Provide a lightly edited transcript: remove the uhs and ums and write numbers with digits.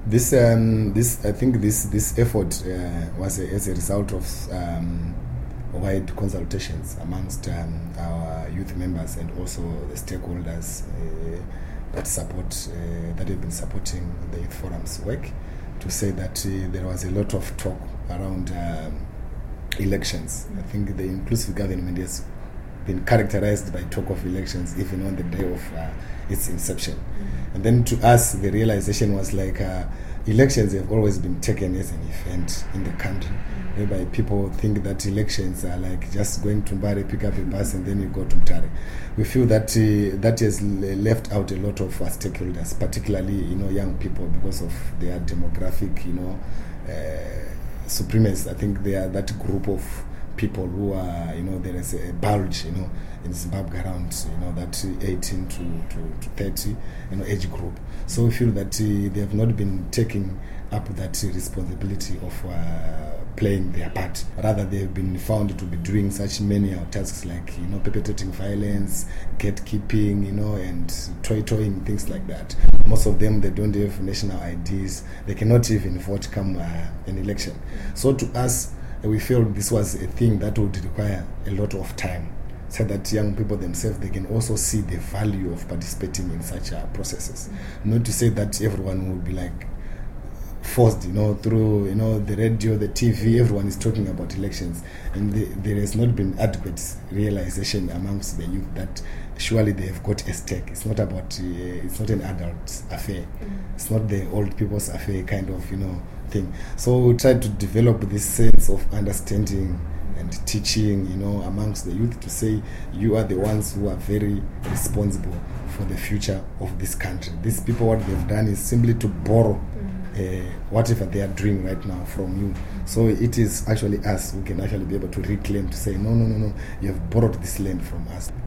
I think this effort was as a result of wide consultations amongst our youth members and also the stakeholders that have been supporting the Youth Forum's work, to say that there was a lot of talk around elections. I think the inclusive government has been characterized by talk of elections even on the day of its inception. And then to us, the realization was like elections have always been taken as an event in the country, whereby people think that elections are like just going to Mbare, pick up a bus, and then you go to Mtare. We feel that that has left out a lot of stakeholders, particularly young people, because of their demographic supremacy. I think they are that group of people who are, there is a bulge, in Zimbabwe around, that 18 to 30, age group. So we feel that they have not been taking up that responsibility of playing their part. Rather, they have been found to be doing such many tasks like, perpetrating violence, gatekeeping, and toying, things like that. Most of them, they don't have national IDs. They cannot even vote come an election. So to us, we feel this was a thing that would require a lot of time, so that young people themselves, they can also see the value of participating in such processes. Not to say that everyone will be like forced, through the radio, the TV, everyone is talking about elections, and there has not been adequate realization amongst the youth that surely they have got a stake. It's not about it's not an adult affair. It's not the old people's affair kind of thing. So we try to develop this sense of understanding and teaching, amongst the youth, to say you are the ones who are very responsible for the future of this country. These people, what they've done is simply to borrow whatever they are doing right now from you. So it is actually us who can actually be able to reclaim, to say, no, you have borrowed this land from us.